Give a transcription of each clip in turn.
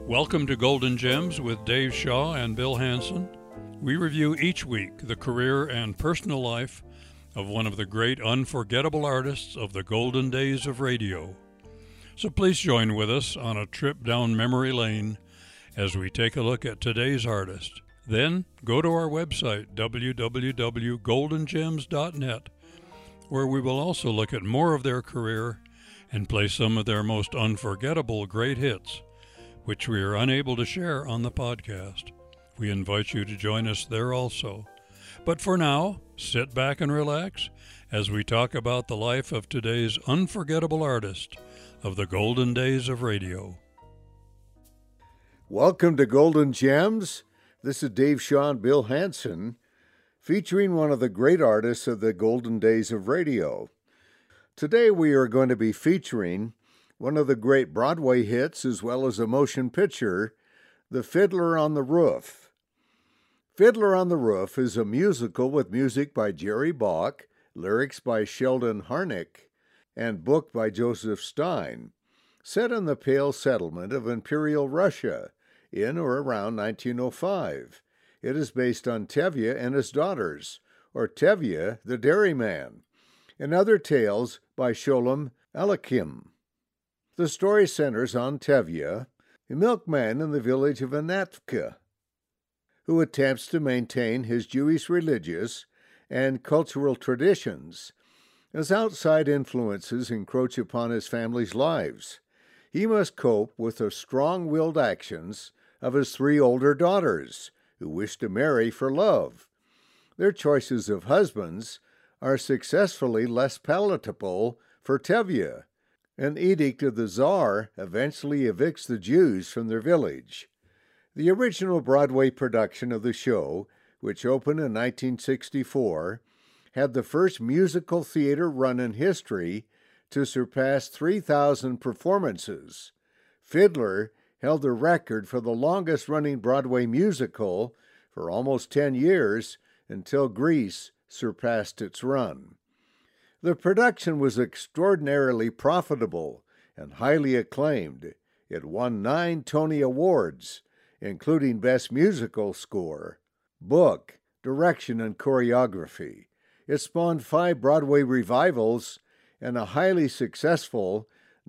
Welcome to Golden Gems with Dave Shaw and Bill Hansen. We review each week the career and personal life of one of the great unforgettable artists of the golden days of radio. So please join with us on a trip down memory lane as we take a look at today's artist. Then go to our website, www.goldengems.net, where we will also look at more of their career and play some of their most unforgettable great hits, which we are unable to share on the podcast. We invite you to join us there also. But for now, sit back and relax as we talk about the life of today's unforgettable artist of the golden days of radio. Welcome to Golden Gems. This is Dave Shaw and Bill Hansen, featuring one of the great artists of the golden days of radio. Today we are going to be featuring one of the great Broadway hits as well as a motion picture, The Fiddler on the Roof. Fiddler on the Roof is a musical with music by Jerry Bock, lyrics by Sheldon Harnick, and book by Joseph Stein, set in the Pale Settlement of Imperial Russia in or around 1905. It is based on Tevye and his daughters, or Tevye the Dairyman, and other tales by Sholem Aleichem. The story centers on Tevye, a milkman in the village of Anatka, who attempts to maintain his Jewish religious and cultural traditions as outside influences encroach upon his family's lives. He must cope with the strong-willed actions of his three older daughters, who wish to marry for love. Their choices of husbands are successfully less palatable for Tevye. An edict of the Tsar eventually evicts the Jews from their village. The original Broadway production of the show, which opened in 1964, had the first musical theater run in history to surpass 3,000 performances. Fiddler held the record for the longest-running Broadway musical for almost 10 years until Grease surpassed its run. The production was extraordinarily profitable and highly acclaimed. It won 9 Tony Awards, including Best Musical Score, Book, Direction, and Choreography. It spawned 5 Broadway revivals and a highly successful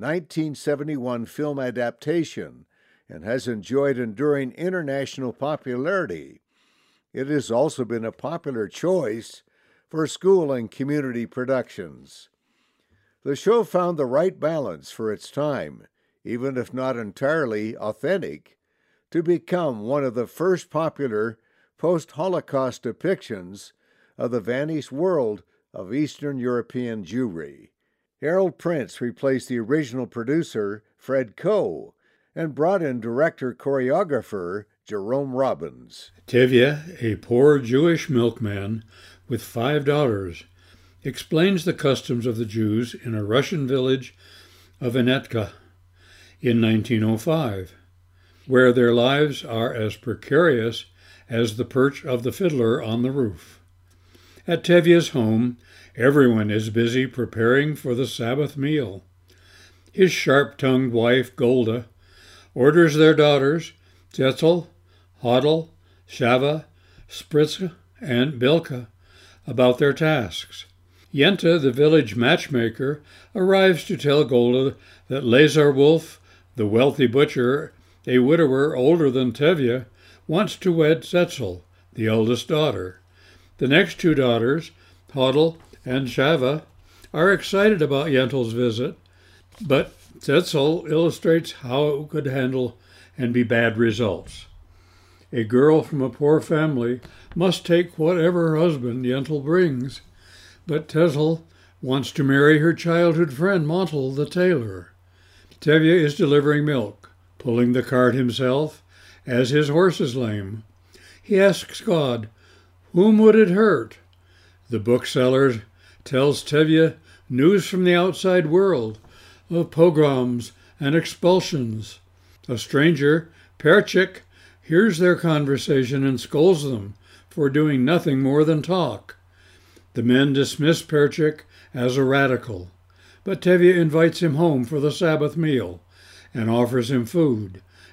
1971 film adaptation, and has enjoyed enduring international popularity. It has also been a popular choice for school and community productions. The show found the right balance for its time, even if not entirely authentic, to become one of the first popular post-Holocaust depictions of the vanished world of Eastern European Jewry. Harold Prince replaced the original producer, Fred Coe, and brought in director-choreographer Jerome Robbins. Tevye, a poor Jewish milkman with 5 daughters, explains the customs of the Jews in a Russian village of Anatka in 1905, where their lives are as precarious as the perch of the fiddler on the roof. At Tevye's home, everyone is busy preparing for the Sabbath meal. His sharp-tongued wife, Golda, orders their daughters, Tetzel, Hodel, Shava, Spritzke, and Bilka, about their tasks. Yenta, the village matchmaker, arrives to tell Golda that Lazar Wolf, the wealthy butcher, a widower older than Tevye, wants to wed Tetzel, the eldest daughter. The next 2 daughters, Hodel and Shava, are excited about Yentel's visit, but Tetzel illustrates how it could handle and be bad results. A girl from a poor family must take whatever husband Yentl brings, but Tetzel wants to marry her childhood friend Montel the tailor. Tevye is delivering milk, pulling the cart himself, as his horse is lame. He asks God, whom would it hurt? The bookseller tells Tevye news from the outside world, of pogroms and expulsions. A stranger, Perchik, hears their conversation and scolds them for doing nothing more than talk. The men dismiss Perchik as a radical, but Tevye invites him home for the Sabbath meal and offers him food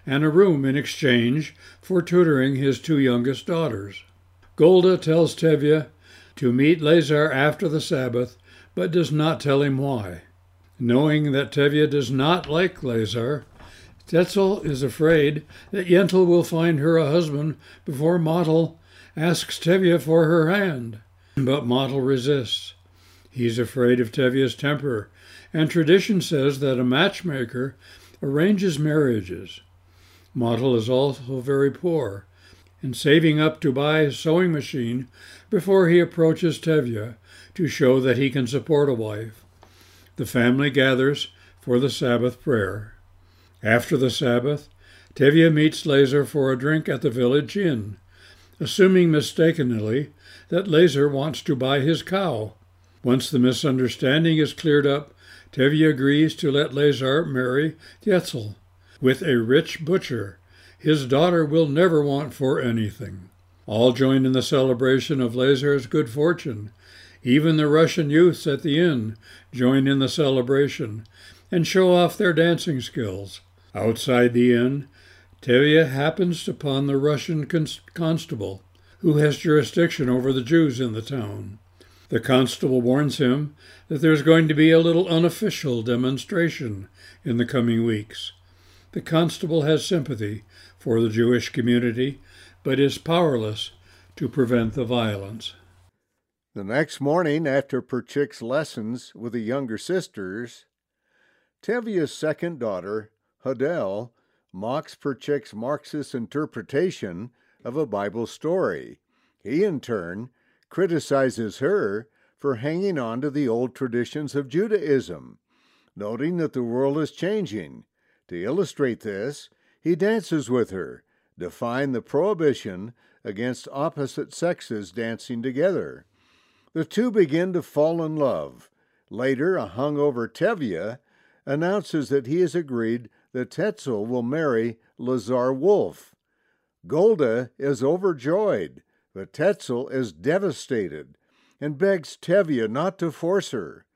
and a room in exchange for tutoring his two youngest daughters. Golda tells Tevye to meet Lazar after the Sabbath, but does not tell him why. Knowing that Tevye does not like Lazar, Tetzel is afraid that Yentl will find her a husband before Motel asks Tevye for her hand. But Motel resists. He's afraid of Tevye's temper, and tradition says that a matchmaker arranges marriages. Motel is also very poor, and saving up to buy a sewing machine before he approaches Tevye to show that he can support a wife. The family gathers for the Sabbath prayer. After the Sabbath, Tevye meets Lazar for a drink at the village inn, assuming mistakenly that Lazar wants to buy his cow. Once the misunderstanding is cleared up, Tevye agrees to let Lazar marry Tetzel. With a rich butcher, his daughter will never want for anything. All join in the celebration of Lazar's good fortune. Even the Russian youths at the inn join in the celebration and show off their dancing skills. Outside the inn, Tevye happens upon the Russian constable, who has jurisdiction over the Jews in the town. The constable warns him that there's going to be a little unofficial demonstration in the coming weeks. The constable has sympathy for the Jewish community, but is powerless to prevent the violence. The next morning, after Perchik's lessons with the younger sisters, Tevye's second daughter, Hadel, mocks Perchik's Marxist interpretation of a Bible story. He, in turn, criticizes her for hanging on to the old traditions of Judaism, noting that the world is changing. To illustrate this, he dances with her, defying the prohibition against opposite sexes dancing together. The two begin to fall in love. Later, a hungover Tevye announces that he has agreed that Tetzel will marry Lazar Wolf. Golda is overjoyed, but Tetzel is devastated and begs Tevye not to force her.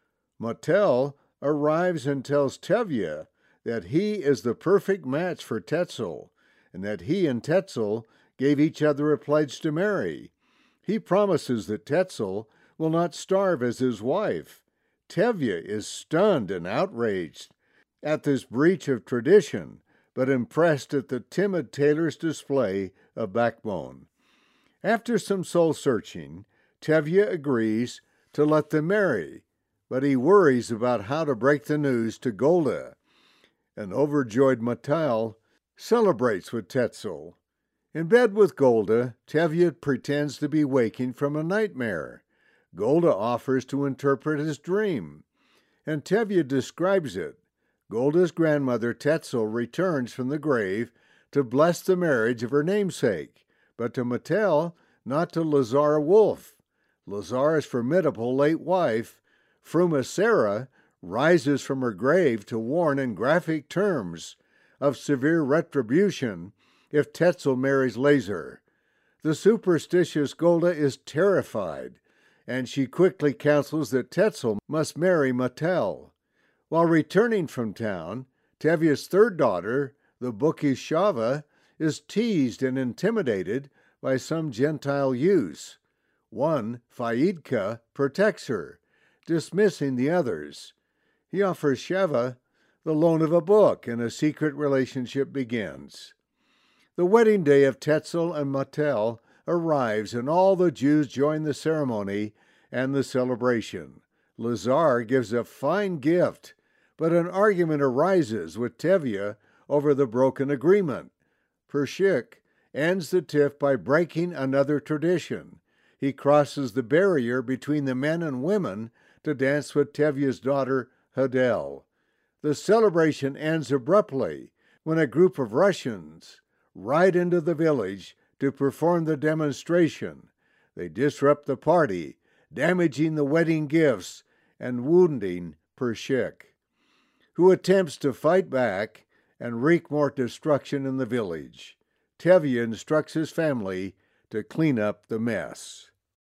Motel arrives and tells Tevye that he is the perfect match for Tetzel and that he and Tetzel gave each other a pledge to marry. He promises that Tetzel will not starve as his wife. Tevye is stunned and outraged at this breach of tradition, but impressed at the timid tailor's display of backbone. After some soul-searching, Tevye agrees to let them marry, but he worries about how to break the news to Golda. An overjoyed Motel celebrates with Tetzel. In bed with Golda, Tevye pretends to be waking from a nightmare. Golda offers to interpret his dream, and Tevye describes it. Golda's grandmother Tetzel returns from the grave to bless the marriage of her namesake, but to Motel, not to Lazar Wolf. Lazar's formidable late wife, Fruma Sarah, rises from her grave to warn in graphic terms of severe retribution if Tetzel marries Lazar. The superstitious Golda is terrified, and she quickly counsels that Tetzel must marry Motel. While returning from town, Tevye's third daughter, the bookish Shava, is teased and intimidated by some Gentile youths. One, Faidka, protects her, dismissing the others. He offers Shava the loan of a book, and a secret relationship begins. The wedding day of Tetzel and Motel arrives, and all the Jews join the ceremony and the celebration. Lazar gives a fine gift, but an argument arises with Tevye over the broken agreement. Perchik ends the tiff by breaking another tradition. He crosses the barrier between the men and women to dance with Tevye's daughter Hadel. The celebration ends abruptly when a group of Russians ride into the village to perform the demonstration. They disrupt the party, damaging the wedding gifts and wounding Perchik, who attempts to fight back and wreak more destruction in the village. Tevye instructs his family to clean up the mess.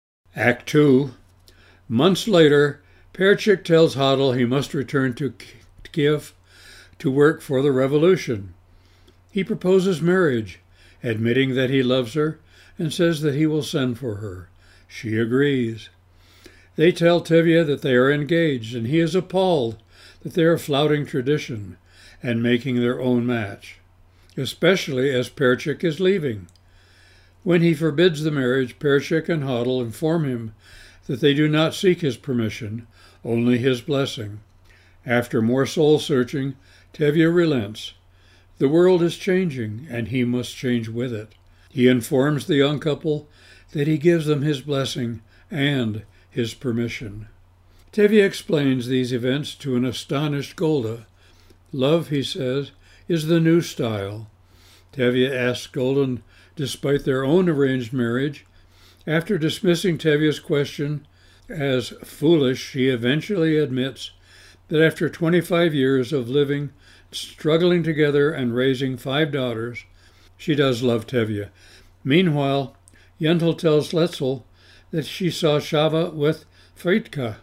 Act 2. Months later, Perchik tells Hadel he must return to Kiev to work for the revolution. He proposes marriage, admitting that he loves her and says that he will send for her. She agrees. They tell Tevye that they are engaged, and he is appalled that they are flouting tradition and making their own match, especially as Perchik is leaving. When he forbids the marriage, Perchik and Hodel inform him that they do not seek his permission, only his blessing. After more soul-searching, Tevye relents. The world is changing, and he must change with it. He informs the young couple that he gives them his blessing and his permission. Tevye explains these events to an astonished Golda. Love, he says, is the new style. Tevye asks Golden, despite their own arranged marriage. After dismissing Tevye's question as foolish, she eventually admits that after 25 years of living, struggling together and raising 5 daughters, she does love Tevye. Meanwhile, Yentl tells Letzel that she saw Shava with Faitka.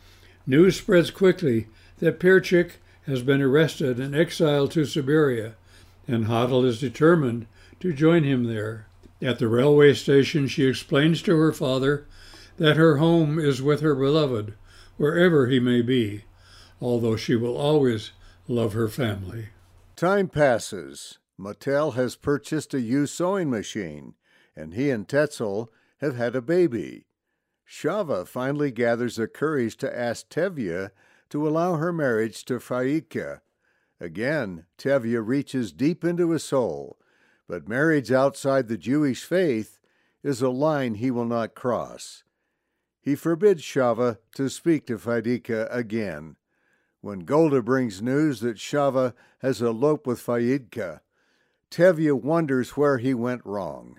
News spreads quickly that Perchik has been arrested and exiled to Siberia, and Hodel is determined to join him there. At the railway station, she explains to her father that her home is with her beloved, wherever he may be, although she will always love her family. Time passes. Mattel has purchased a used sewing machine, and he and Tetzel have had a baby. Shava finally gathers the courage to ask Tevye to allow her marriage to Faitka. Again, Tevye reaches deep into his soul, but marriage outside the Jewish faith is a line he will not cross. He forbids Shava to speak to Faitka again. When Golda brings news that Shava has eloped with Faitka, Tevye wonders where he went wrong.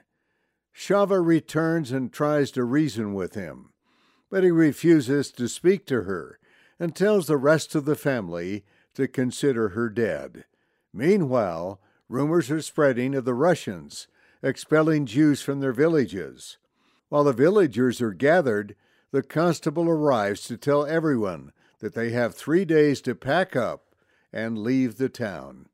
Shava returns and tries to reason with him, but he refuses to speak to her and tells the rest of the family to consider her dead. Meanwhile, rumors are spreading of the Russians expelling Jews from their villages. While the villagers are gathered, the constable arrives to tell everyone that they have 3 days to pack up and leave the town.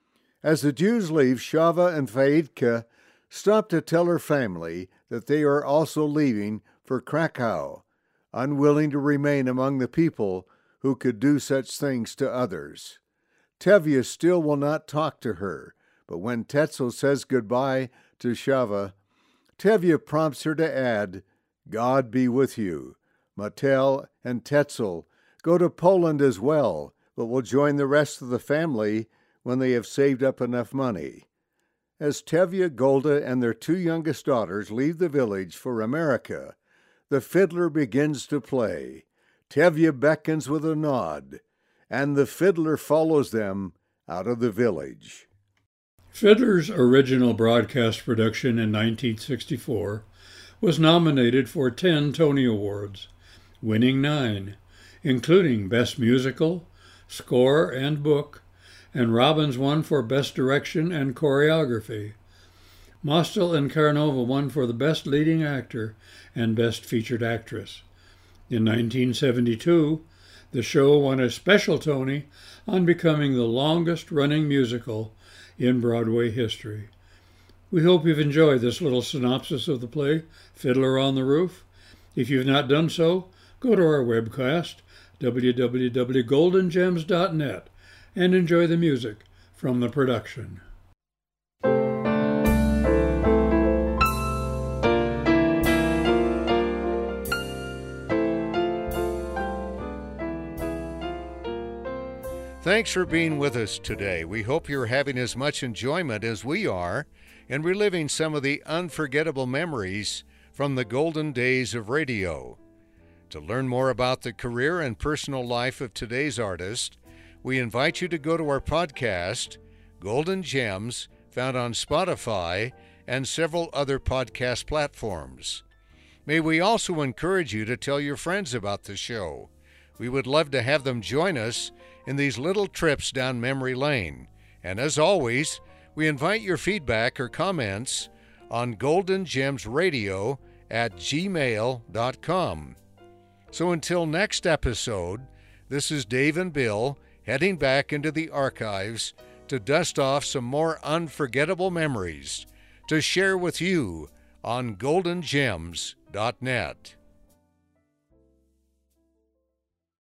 As the Jews leave, Shava and Faitka stop to tell her family that they are also leaving for Krakow, unwilling to remain among the people who could do such things to others. Tevye still will not talk to her, but when Tetzel says goodbye to Shava, Tevye prompts her to add, "God be with you." Mattel and Tetzel go to Poland as well, but will join the rest of the family when they have saved up enough money. As Tevye, Golda, and their 2 youngest daughters leave the village for America, the fiddler begins to play. Tevye beckons with a nod, and the fiddler follows them out of the village. Fiddler's original broadcast production in 1964 was nominated for 10 Tony Awards, winning 9, including Best Musical, Score and Book, and Robbins won for Best Direction and Choreography. Mostel and Karnova won for the Best Leading Actor and Best Featured Actress. In 1972, the show won a special Tony on becoming the longest-running musical in Broadway history. We hope you've enjoyed this little synopsis of the play, Fiddler on the Roof. If you've not done so, go to our webcast, www.goldengems.net, and enjoy the music from the production. Thanks for being with us today. We hope you're having as much enjoyment as we are in reliving some of the unforgettable memories from the golden days of radio. To learn more about the career and personal life of today's artist, we invite you to go to our podcast, Golden Gems, found on Spotify and several other podcast platforms. May we also encourage you to tell your friends about the show. We would love to have them join us in these little trips down memory lane. And as always, we invite your feedback or comments on goldengemsradio@gmail.com. So until next episode, this is Dave and Bill heading back into the archives to dust off some more unforgettable memories to share with you on goldengems.net.